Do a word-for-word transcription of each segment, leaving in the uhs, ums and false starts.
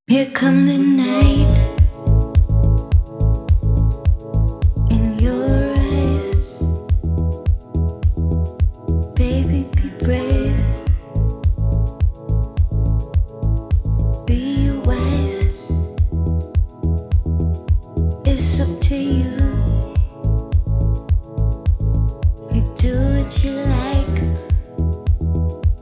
Here come the night. In your eyes, baby, be brave. Be wise. It's up to you. You do what you like.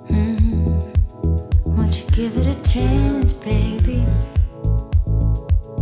Mm. Won't you give it a chance, baby?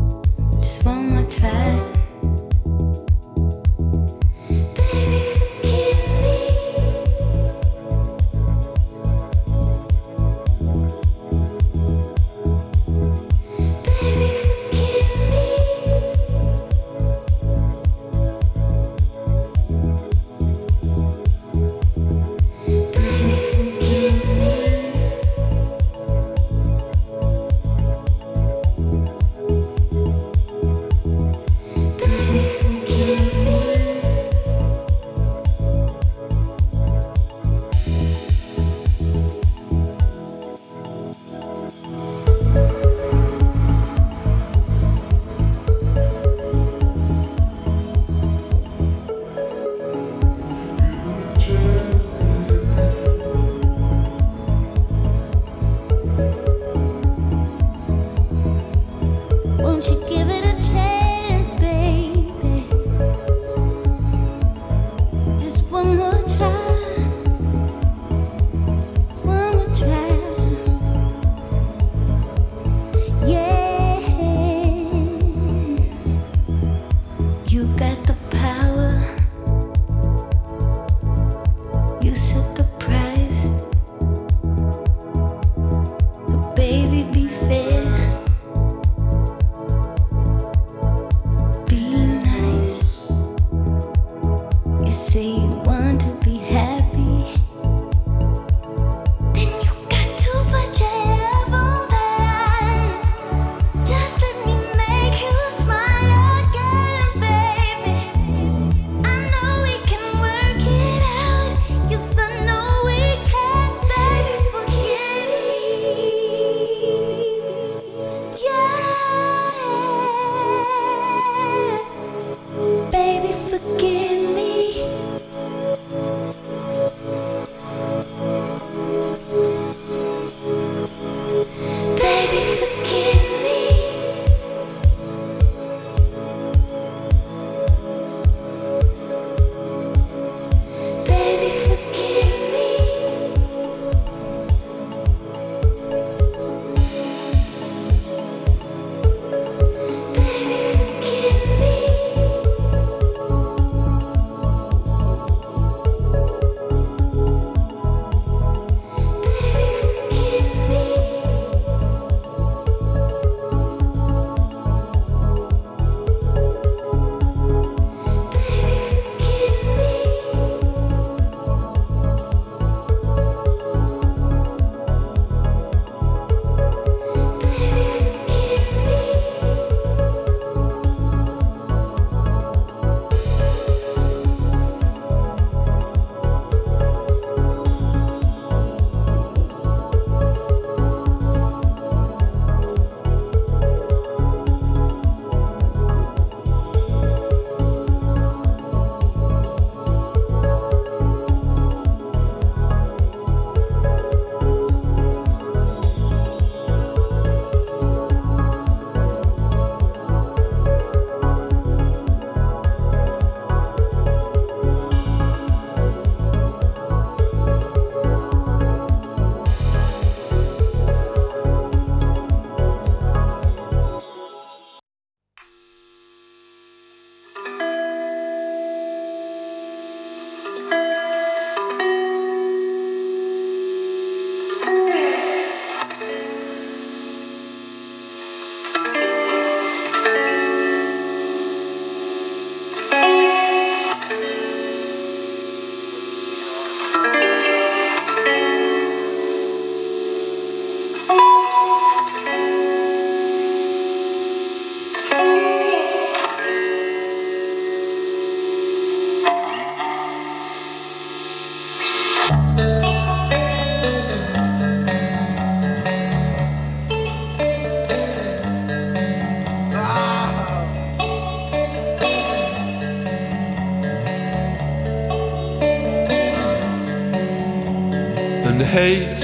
and hate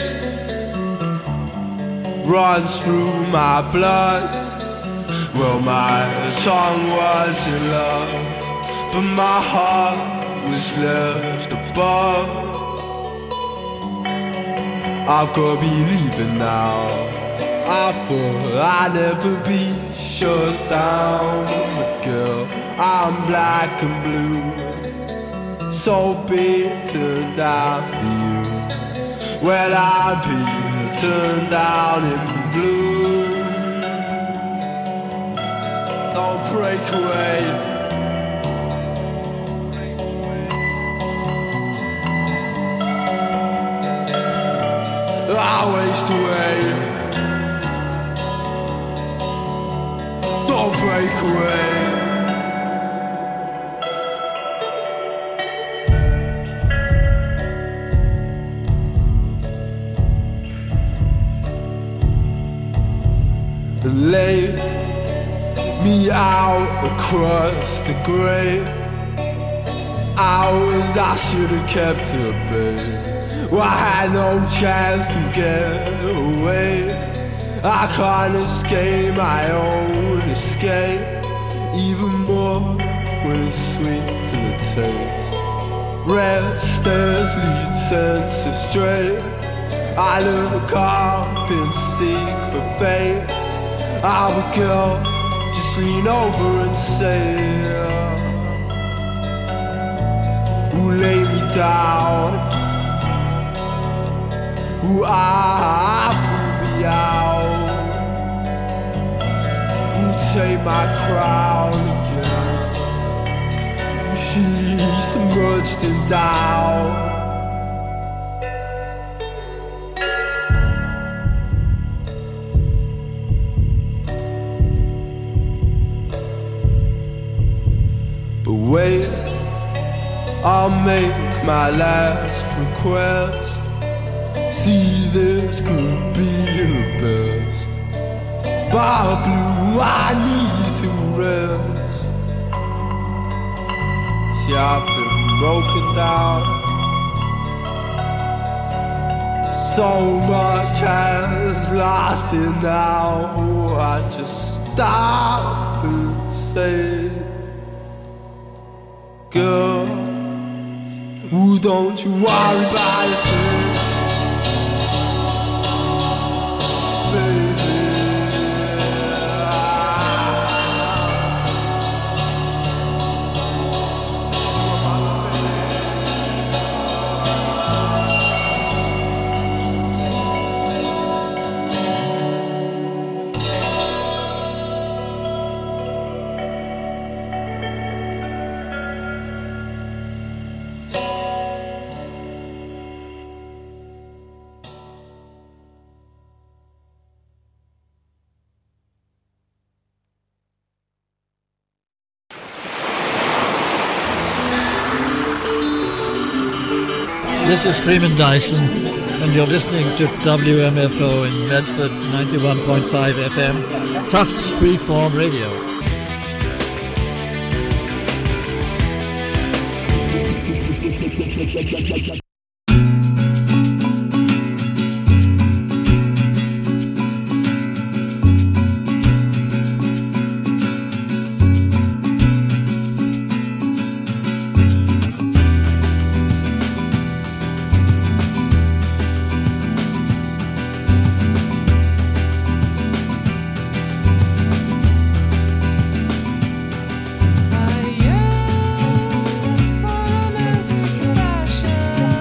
runs through my blood. Well, my tongue was in love, but my heart was left above. I've got to be leaving now. I thought I'd never be shut down, but girl, I'm black and blue, so beaten down you. Well, I'm beaten down in blue. Don't break away. I waste away. Don't break away. And lay me out across the grave. Hours I should have kept to bed. Well, I had no chance to get away. I can't escape my own escape, even more when it's sweet to the taste. Restless lead senses stray. I look up and seek for fate. I'm a girl, just lean over and say, who lay me down? Who I pull me out? Who take my crown again? She's submerged in doubt. But wait, I'll make my last request. See, this could be the best. But blue, I need to rest. See, I've been broken down. So much has lasted now. I just stop and say, girl, ooh, don't you worry about a thing, baby. This is Freeman Dyson, and you're listening to W M F O in Medford, ninety-one point five F M, Tufts Freeform Radio. I yearn for romantic passion.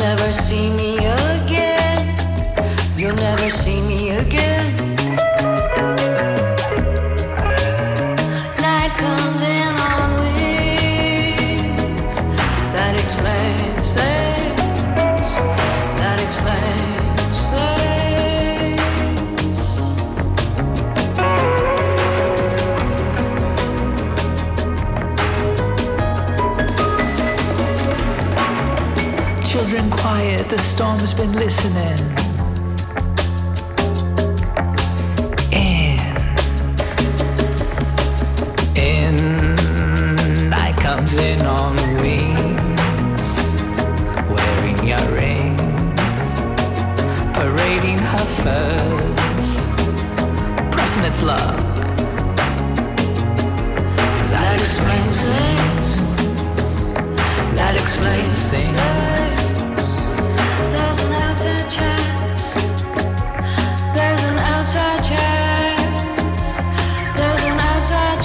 never see me again. You'll never see me again. Night comes in on wings. That explains things. That explains things. Children quiet, the storm's been listening. In, in, night comes in on wings, wearing your rings, parading her furs, pressing its luck. That explains things. That explains things. There's an outside chance. There's an outside chance. There's an outside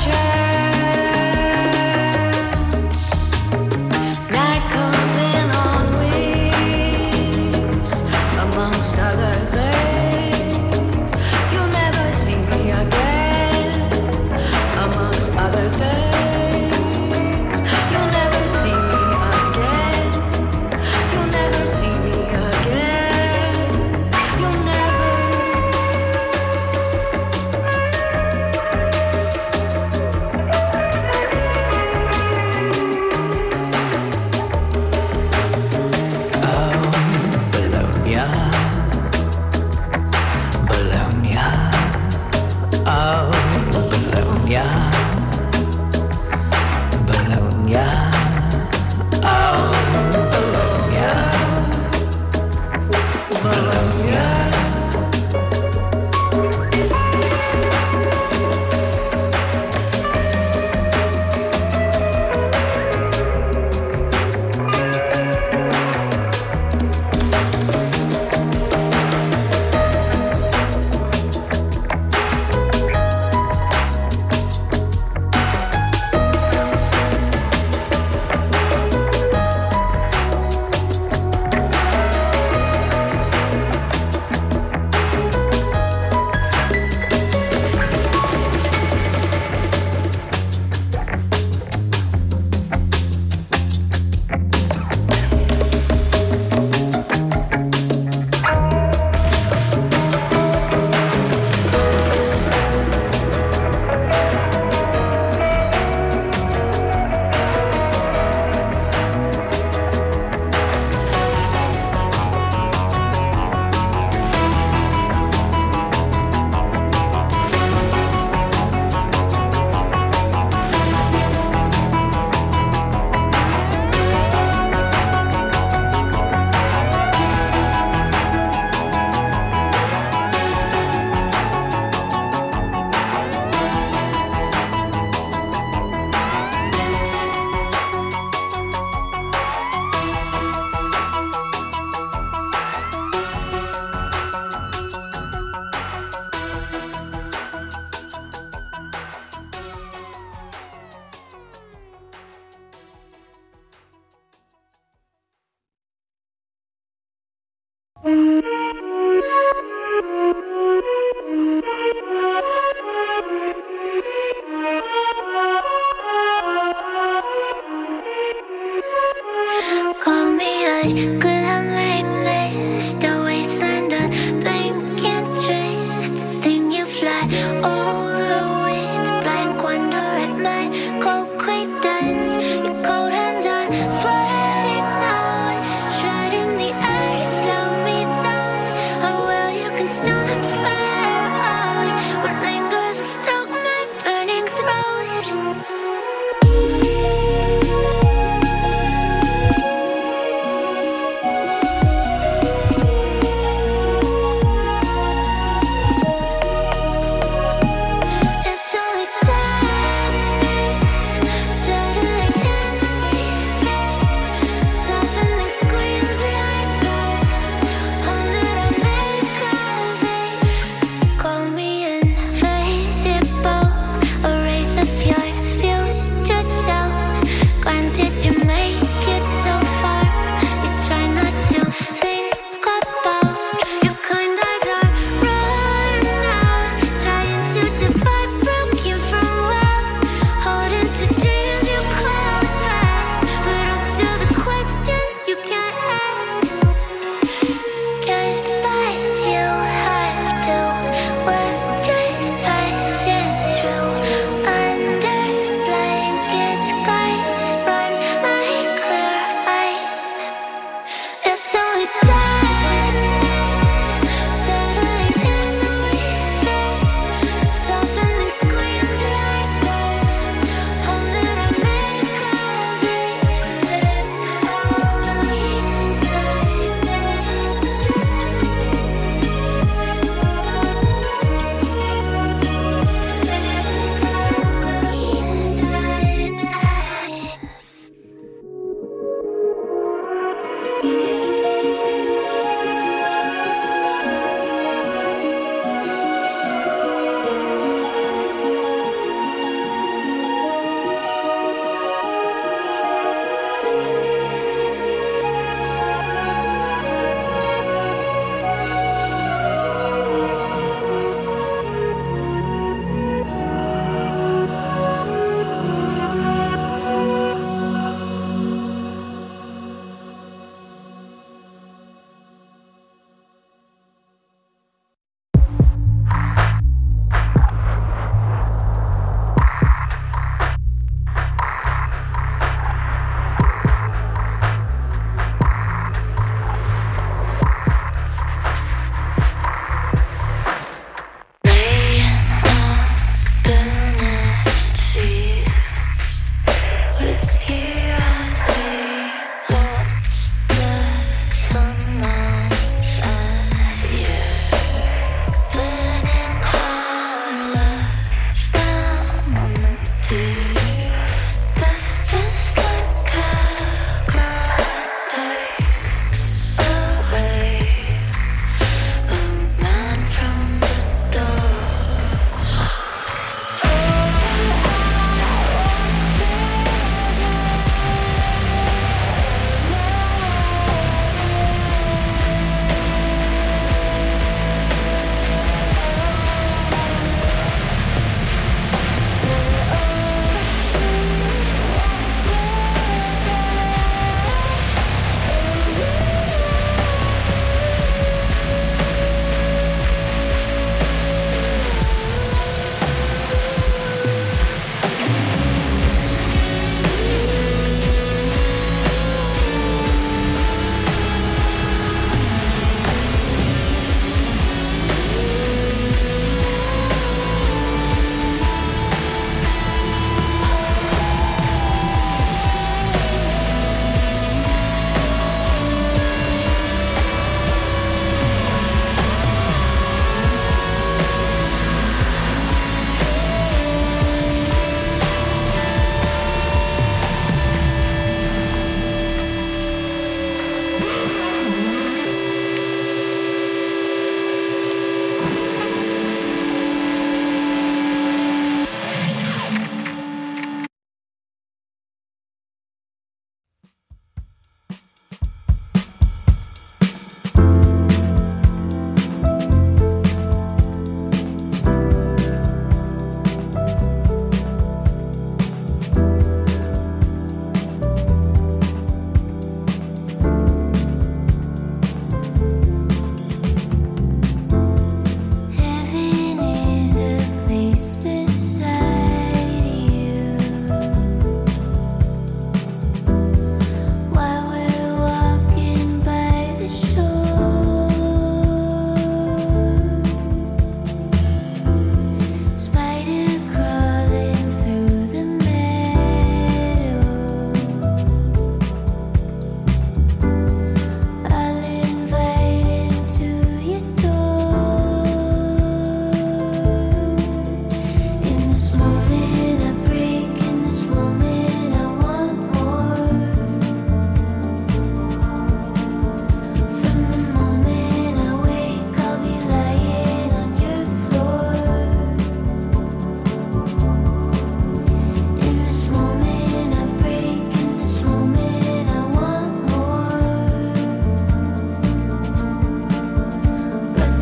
chance. Night comes in on wings, amongst other things. You'll never see me again, amongst other things. You'll never see me again. You'll never see me again. You'll never. Oh, Bologna, Bologna. Oh, Bologna, Bologna. Oh, Bologna, Bologna.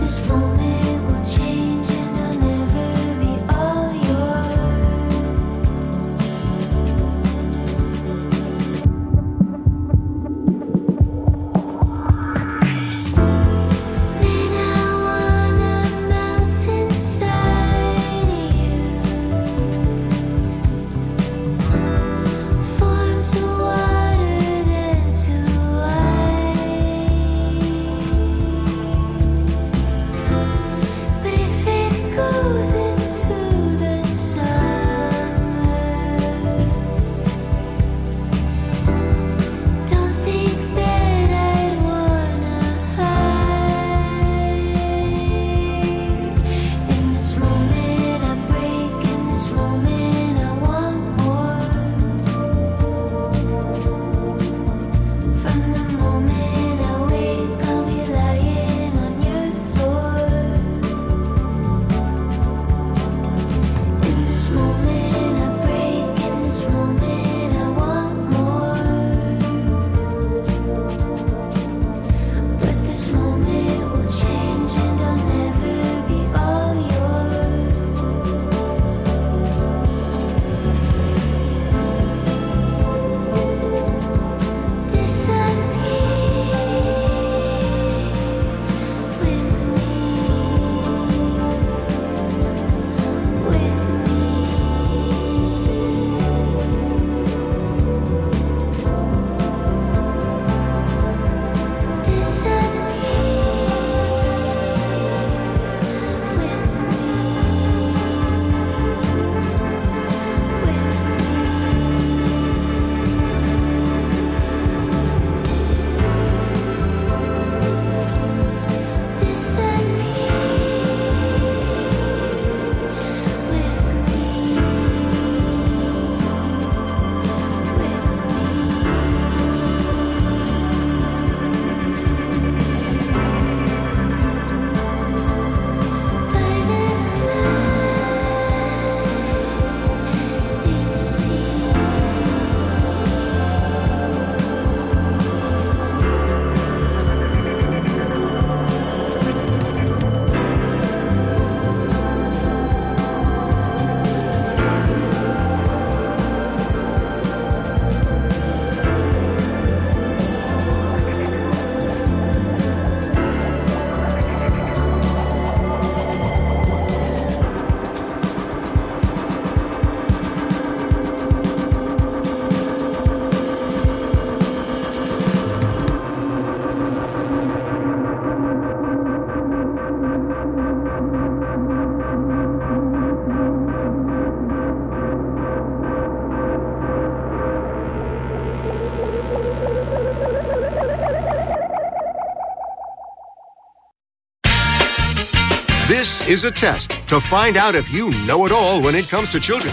This is a test to find out if you know it all when it comes to children.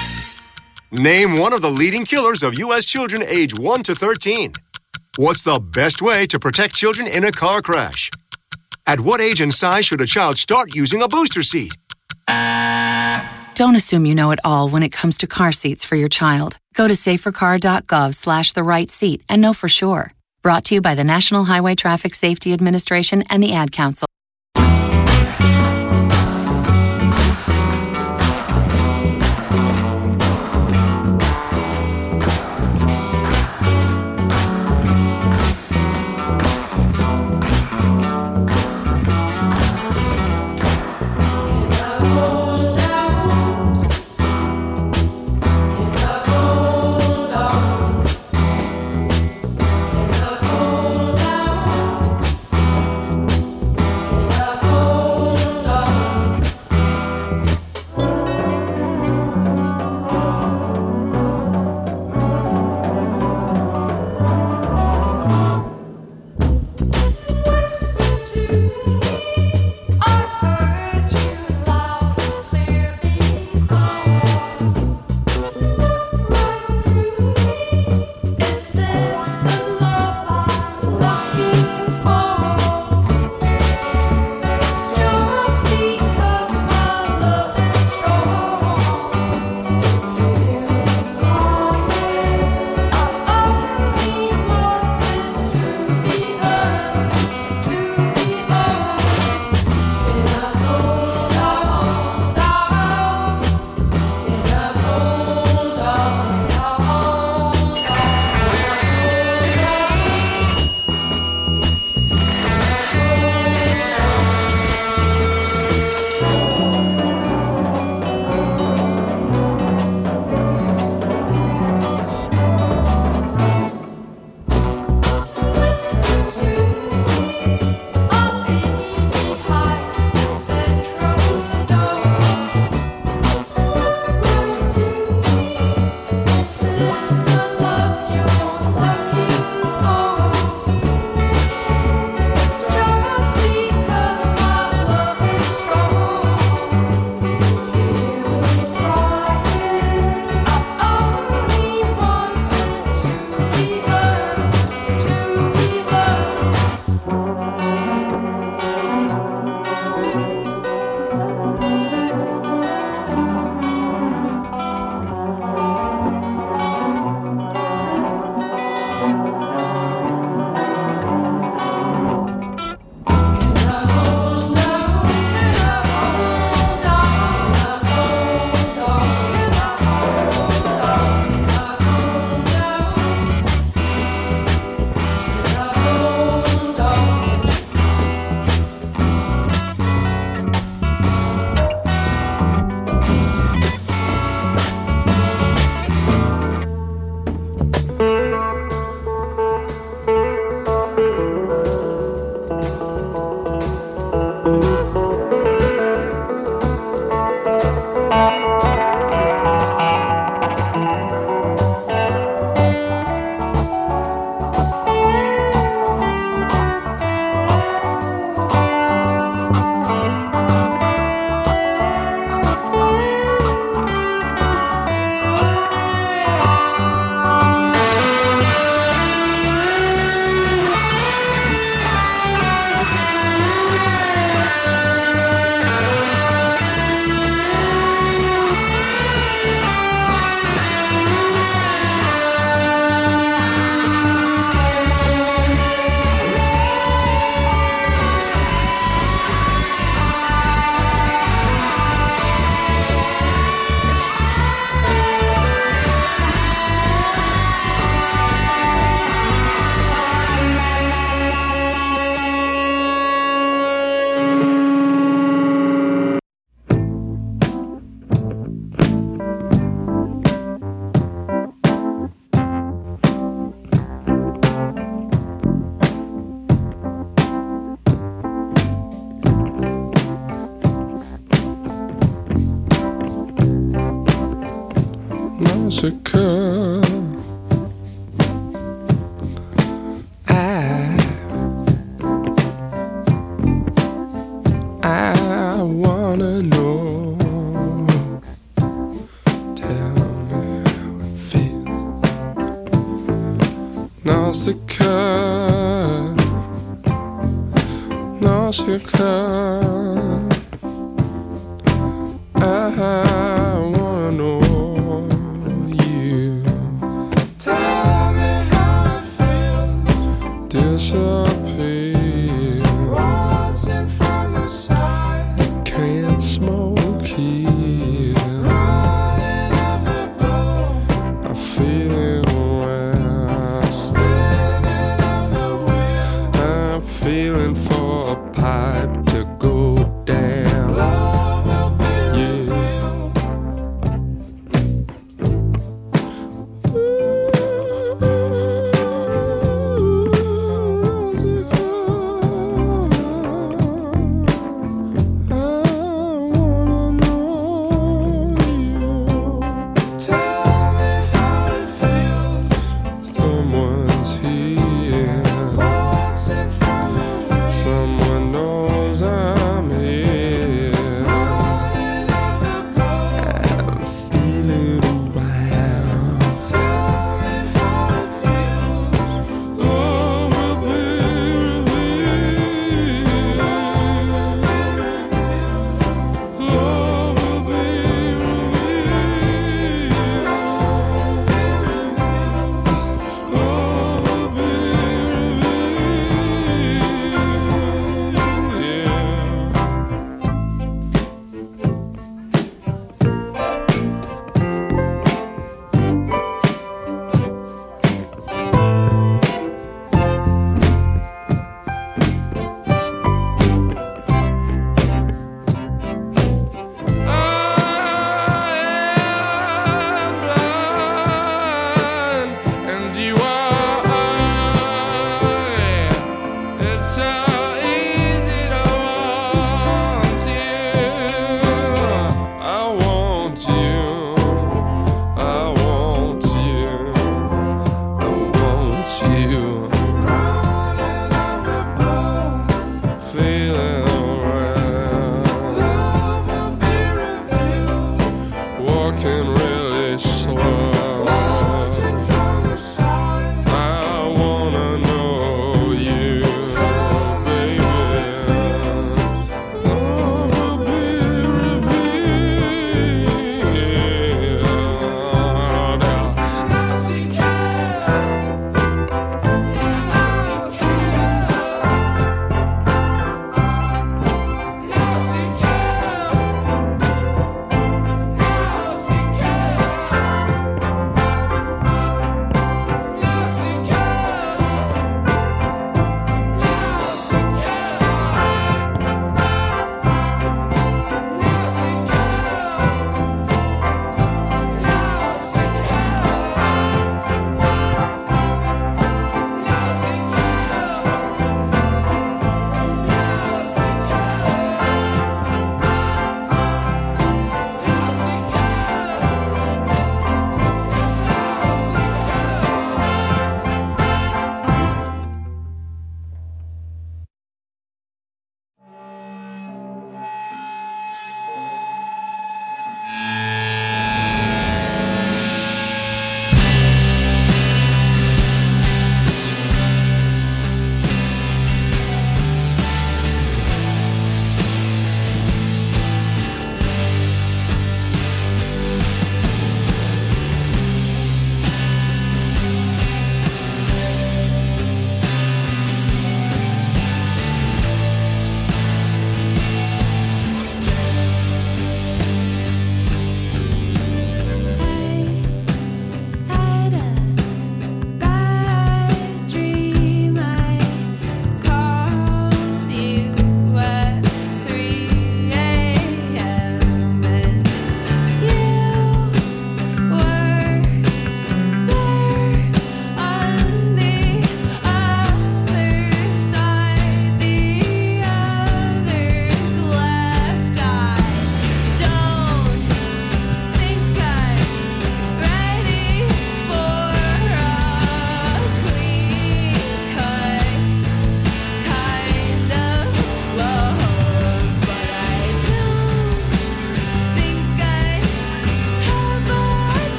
Name one of the leading killers of U S children age one to thirteen. What's the best way to protect children in a car crash? At what age and size should a child start using a booster seat? Don't assume you know it all when it comes to car seats for your child. Go to safercar.gov slash the right seat and know for sure. Brought to you by the National Highway Traffic Safety Administration and the Ad Council. Nausicaa. I, I wanna know. Tell me how it feels. Nausicaa, Nausicaa. I wanna know you. Tell me how it feels. Disappear. Watching from the side. Can't smoke here. Running every bone. I feel it well. Spinning every wheel. I'm feeling for a pipe to go down. Love will be real.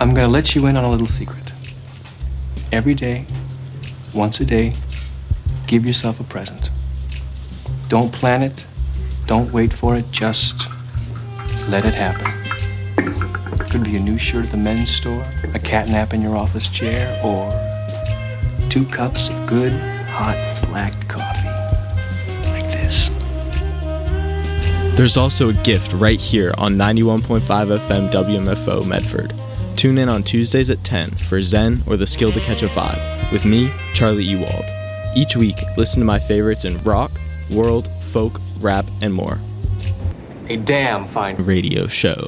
I'm gonna let you in on a little secret. Every day, once a day, give yourself a present. Don't plan it, don't wait for it, just let it happen. Could be a new shirt at the men's store, a cat nap in your office chair, or two cups of good, hot, black coffee. Like this. There's also a gift right here on ninety-one point five F M W M F O Medford. Tune in on Tuesdays at ten for Zen or the Skill to Catch a Vibe with me, Charlie Ewald. Each week, listen to my favorites in rock, world, folk, rap, and more. A damn fine radio show.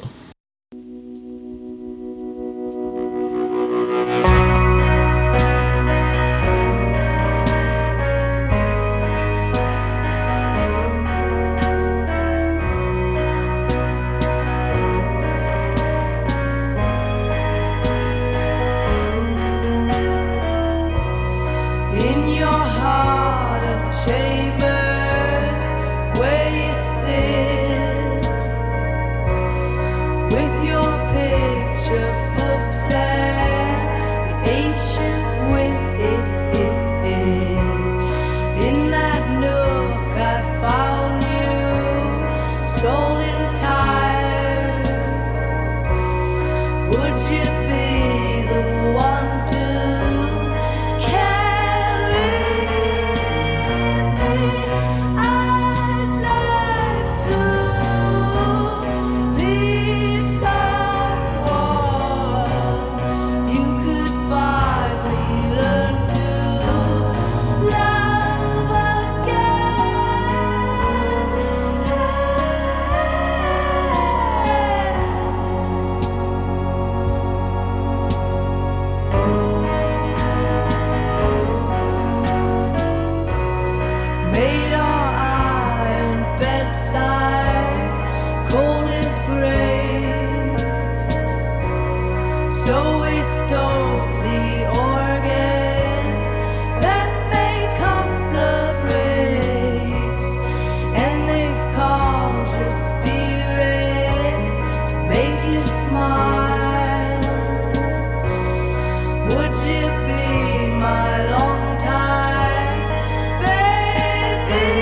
Would you be my long time baby?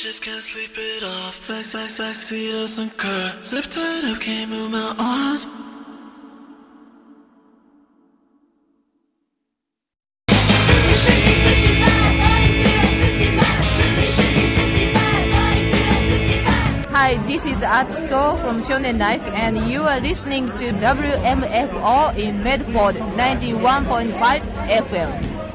just can't sleep it off. Backside, side, seat of some curve. Zip tied up, can't move my arms. Hi, this is Atsuko from Shonen Life, and you are listening to W M F O in Medford, ninety-one point five F M.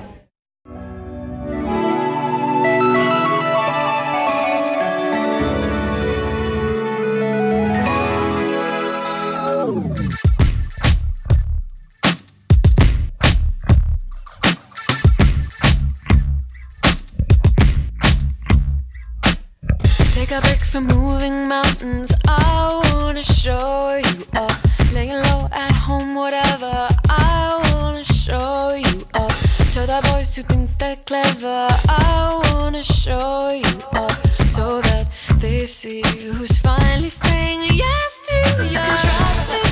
Take a break from moving mountains. I wanna show you off. Laying low at home, whatever. I wanna show you off. To the boys who think they're clever, I wanna show you off, so that they see who's finally saying yes to you. You can trust me.